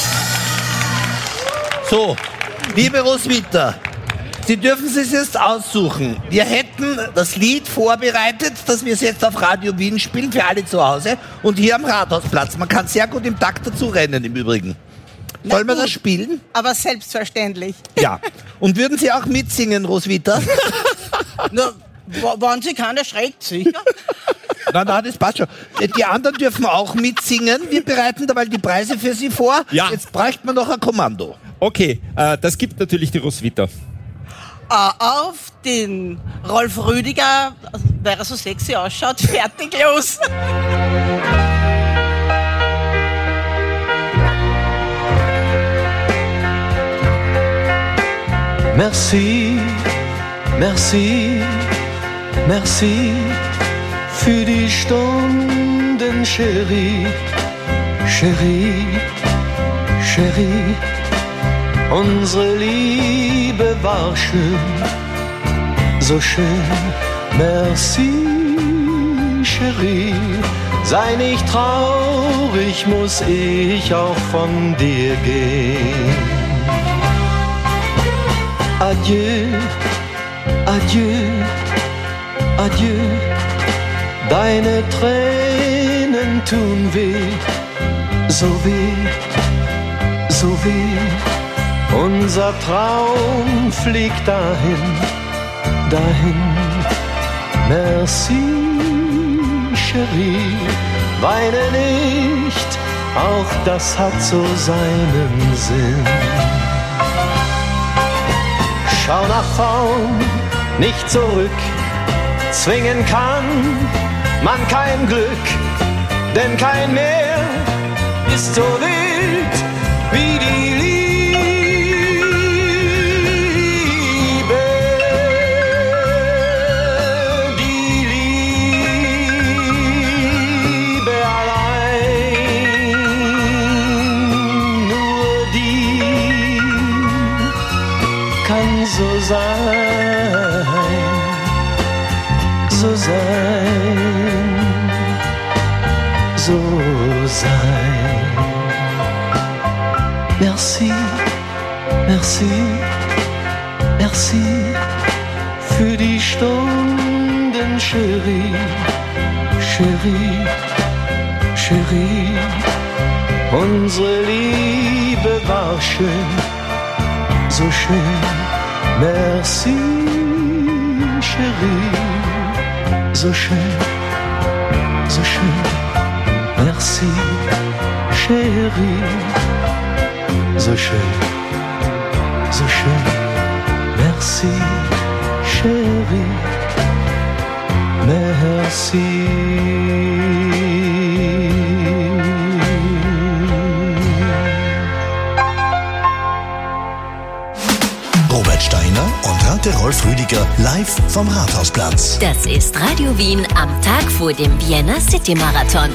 So, liebe Roswitha, Sie dürfen es jetzt aussuchen. Wir hätten das Lied vorbereitet, das wir jetzt auf Radio Wien spielen, für alle zu Hause. Und hier am Rathausplatz. Man kann sehr gut im Takt dazu rennen, im Übrigen. Sollen wir das spielen? Aber selbstverständlich. Ja. Und würden Sie auch mitsingen, Roswitha? Nur, w- wenn Sie keiner schreckt, sicher. Nein, nein, das passt schon. Die anderen dürfen auch mitsingen. Wir bereiten dabei die Preise für Sie vor. Ja. Jetzt bräuchten wir noch ein Kommando. Okay, äh, das gibt natürlich die Roswitha. Äh, auf den Rolf Rüdiger, weil er so sexy ausschaut, fertig, los. Merci, merci, merci für die Stunden, Chérie, Chérie, Chérie. Unsere Liebe war schön, so schön. Merci, Chérie. Sei nicht traurig, muss ich auch von dir gehen. Adieu, adieu, adieu. Deine Tränen tun weh, so weh, so weh. Unser Traum fliegt dahin, dahin. Merci, Chérie. Weine nicht, auch das hat so seinen Sinn. Schau nach vorn, nicht zurück. Zwingen kann man kein Glück, denn kein Meer ist so wild wie die Liebe. Die Liebe allein, nur die kann so sein, so sein, so sein. Merci, merci, merci für die Stunden, Chérie, Chérie, Chérie. Unsere Liebe war schön, so schön. Merci, Chérie, so schön, so schön. Merci, Chérie, so schön, so schön. Merci, Chérie, merci. Rolf Rüdiger live vom Rathausplatz. Das ist Radio Wien am Tag vor dem Vienna City Marathon.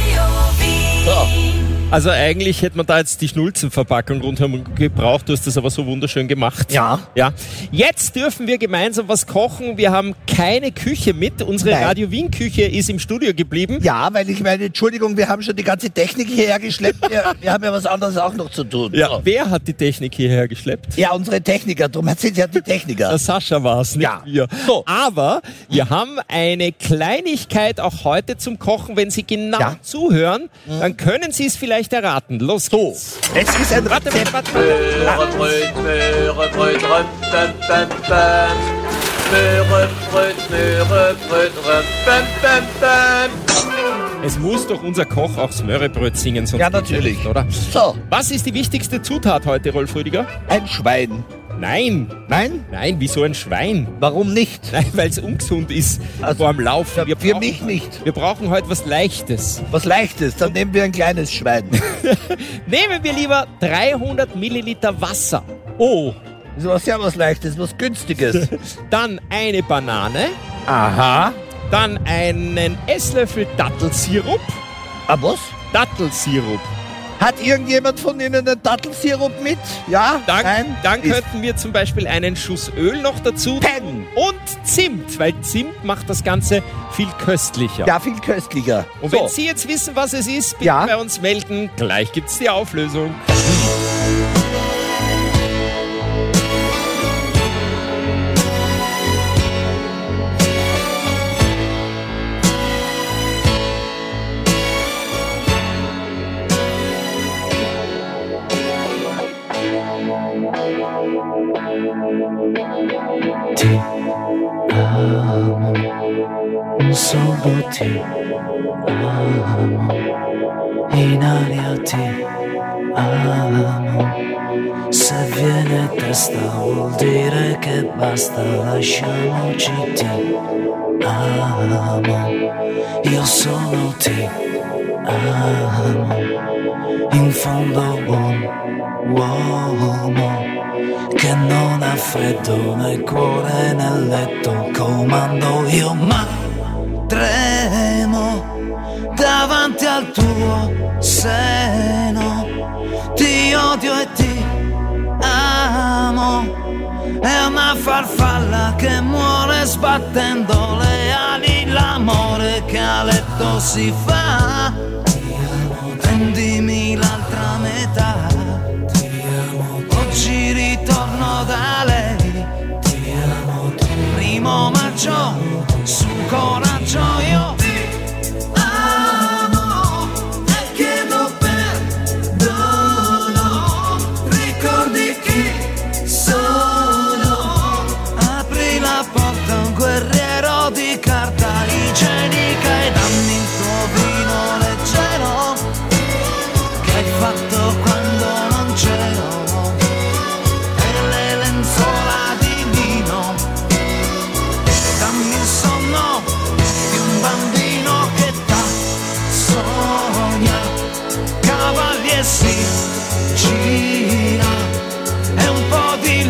Also eigentlich hätte man da jetzt die Schnulzenverpackung rundherum gebraucht. Du hast das aber so wunderschön gemacht. Ja. Ja. Jetzt dürfen wir gemeinsam was kochen. Wir haben keine Küche mit. Unsere Nein. Radio Wien Küche ist im Studio geblieben. Ja, weil ich meine, Entschuldigung, wir haben schon die ganze Technik hierher geschleppt. Wir, wir haben ja was anderes auch noch zu tun. Ja. So. Wer hat die Technik hierher geschleppt? Ja, unsere Techniker. Darum sind ja die Techniker. Der Sascha war es, nicht Ja. wir. So. Aber wir haben eine Kleinigkeit auch heute zum Kochen. Wenn Sie genau Ja. zuhören, dann können Sie es vielleicht erraten. Los geht's. Es ist ein Warte, Rezept. warte, warte. Möhrebröt, Möhrebröt, röm, bäm, bäm, bäm. Möhrebröt, Möhrebröt, röm, bäm, bäm, bäm. Es muss doch unser Koch auch das Möhrebröt singen, sonst Ja, geht's natürlich. nicht, oder? So, Was ist die wichtigste Zutat heute, Rolf Rüdiger? ein Schwein. Nein. Nein? Nein, wieso ein Schwein? Warum nicht? Nein, weil es ungesund ist Also, vor dem Laufen. Wir Für brauchen, mich nicht. wir brauchen heute was Leichtes. Was Leichtes, dann nehmen wir ein kleines Schwein. Nehmen wir lieber dreihundert Milliliter Wasser. Oh, Das ist was sehr was Leichtes, was Günstiges. dann eine Banane, Aha. dann einen Esslöffel Dattelsirup. Ah, was? Dattelsirup. Hat irgendjemand von Ihnen einen Dattelsirup mit? Ja? Dann, Nein? dann Ist- könnten wir zum Beispiel einen Schuss Öl noch dazu Pen. und Zimt, weil Zimt macht das Ganze viel köstlicher. Ja, viel köstlicher. Und so. wenn Sie jetzt wissen, was es ist, bitte Ja. bei uns melden. Gleich gibt's die Auflösung. Ti amo, solo ti amo, in aria ti amo. Se viene testa vuol dire che basta, lasciamoci ti amo. Io solo ti amo, in fondo un uomo che non ha freddo nel cuore nel letto, comando io ma tremo davanti al tuo seno, ti odio e ti amo, è una farfalla che muore sbattendo le ali, l'amore che a letto si fa, prendimi l'altra metà. Oggi ritorno da lei, ti amo, primo maggio, su coraggio io ti amo e chiedo perdono, ricordi chi sono, apri la porta a un guerriero di carta igienica e dammi il tuo vino leggero che hai fatto quando non c'ero. E si gira e un po' di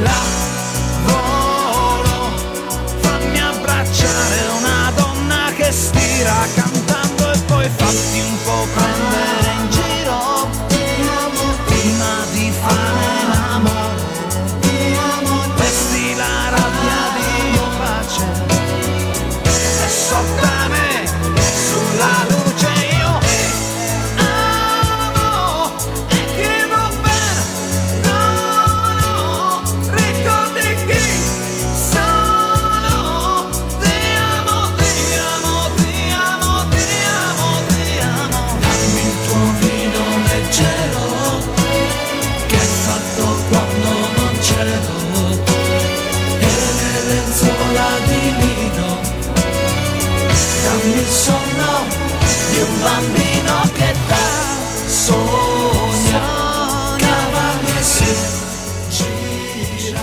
lavoro, fammi abbracciare una donna che stira cantando e poi fatti un po' prendere in giro prima di fare l'amore, vesti la rabbia di pace e sopra me sulla luce io il sonno di un bambino che da sogna, cavalli e si gira.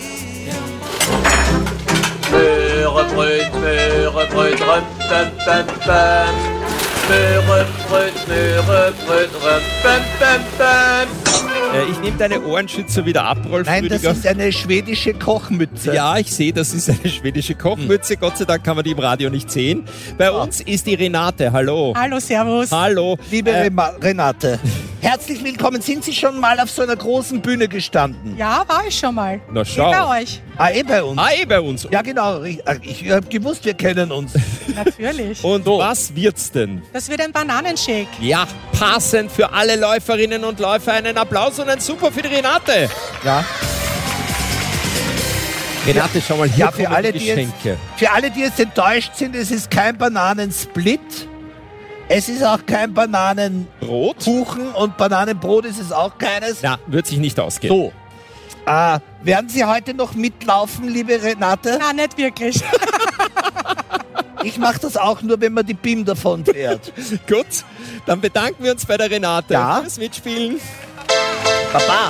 Möhrebröt, Möhrebröt, röm, bäm, bäm, bäm. Möhrebröt, Möhrebröt, röm, bäm, bäm, bäm. Äh, ich nehme deine Ohrenschützer wieder ab, Rolf Nein, Rüdiger. das ist eine schwedische Kochmütze. Ja, ich sehe, das ist eine schwedische Kochmütze. Hm. Gott sei Dank kann man die im Radio nicht sehen. Bei ah. uns ist die Renate. Hallo. Hallo, servus. Hallo. Liebe äh, Renate, herzlich willkommen. Sind Sie schon mal auf so einer großen Bühne gestanden? Ja, war ich schon mal. Na schau. Eh bei euch. Ah, eh bei uns. Ah, eh bei uns. Ja, genau. Ich, ich habe gewusst, wir kennen uns. Natürlich. Und so. Was wird's denn? Das wird ein Bananenshake. Ja, passend für alle Läuferinnen und Läufer. Einen Applaus und ein Super für die Renate. Ja. Renate, schau mal, hier ja, für alle, die die Geschenke. Jetzt, für alle, die jetzt enttäuscht sind, es ist kein Bananensplit. Es ist auch kein Bananenkuchen und Bananenbrot ist es auch keines. Ja, wird sich nicht ausgehen. So. Äh, werden Sie heute noch mitlaufen, liebe Renate? Nein, nicht wirklich. Ich mache das auch nur, wenn man die B I M davon fährt. Gut, dann bedanken wir uns bei der Renate ja. fürs Mitspielen. Baba.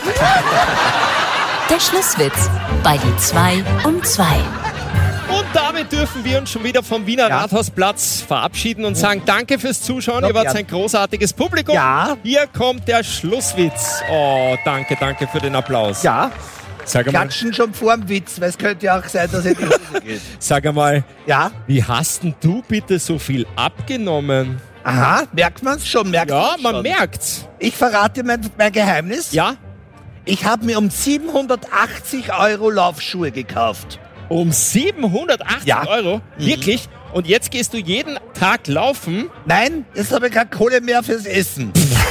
Der Schlusswitz bei die zwei um zwei. Und damit damit dürfen wir uns schon wieder vom Wiener Ja. Rathausplatz verabschieden und sagen danke fürs Zuschauen. Noch Ihr wart gern. ein großartiges Publikum. Ja. Hier kommt der Schlusswitz. Oh, danke, danke für den Applaus. Ja. Sag einmal, Klatschen schon vorm Witz, weil es könnte ja auch sein, dass er in die Hose geht. sag einmal, Ja? wie hast denn du bitte so viel abgenommen? Aha, merkt man es schon? Merkt Ja, man's man schon. merkt's. Ich verrate mein, mein Geheimnis. Ja? Ich habe mir um siebenhundertachtzig Euro Laufschuhe gekauft. Um siebenhundertachtzig Ja. Euro? Mhm. Wirklich? Und jetzt gehst du jeden Tag laufen? Nein, jetzt habe ich keine Kohle mehr fürs Essen.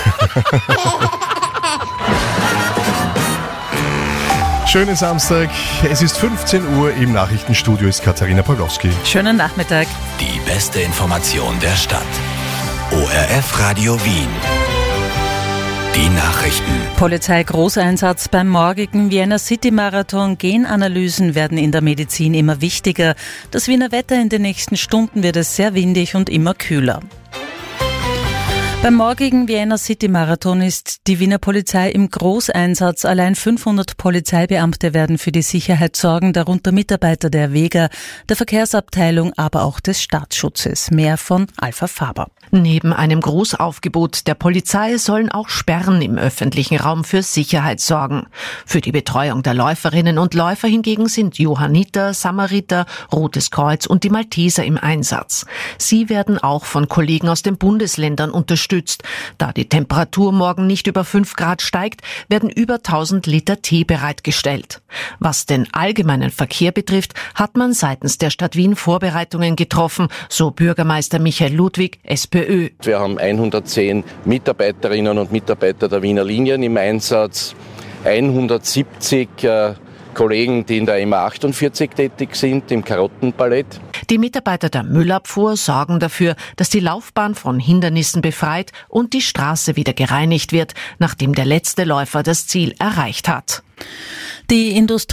Schönen Samstag. Es ist fünfzehn Uhr. Im Nachrichtenstudio ist Katharina Pawlowski. Schönen Nachmittag. Die beste Information der Stadt. O R F Radio Wien. Die Nachrichten. Polizei-Großeinsatz beim morgigen Vienna City Marathon. Genanalysen werden in der Medizin immer wichtiger. Das Wiener Wetter: in den nächsten Stunden wird es sehr windig und immer kühler. Beim morgigen Vienna City Marathon ist die Wiener Polizei im Großeinsatz. Allein fünfhundert Polizeibeamte werden für die Sicherheit sorgen, darunter Mitarbeiter der Wega, der Verkehrsabteilung, aber auch des Staatsschutzes. Mehr von Alpha Faber. Neben einem Großaufgebot der Polizei sollen auch Sperren im öffentlichen Raum für Sicherheit sorgen. Für die Betreuung der Läuferinnen und Läufer hingegen sind Johanniter, Samariter, Rotes Kreuz und die Malteser im Einsatz. Sie werden auch von Kollegen aus den Bundesländern unterstützt. Da die Temperatur morgen nicht über fünf Grad steigt, werden über tausend Liter Tee bereitgestellt. Was den allgemeinen Verkehr betrifft, hat man seitens der Stadt Wien Vorbereitungen getroffen, so Bürgermeister Michael Ludwig, SPÖ. Wir haben hundertzehn Mitarbeiterinnen und Mitarbeiter der Wiener Linien im Einsatz, hundertsiebzig äh, Kollegen, die in der M A achtundvierzig tätig sind, im Karottenpalett. Die Mitarbeiter der Müllabfuhr sorgen dafür, dass die Laufbahn von Hindernissen befreit und die Straße wieder gereinigt wird, nachdem der letzte Läufer das Ziel erreicht hat. Die Industrie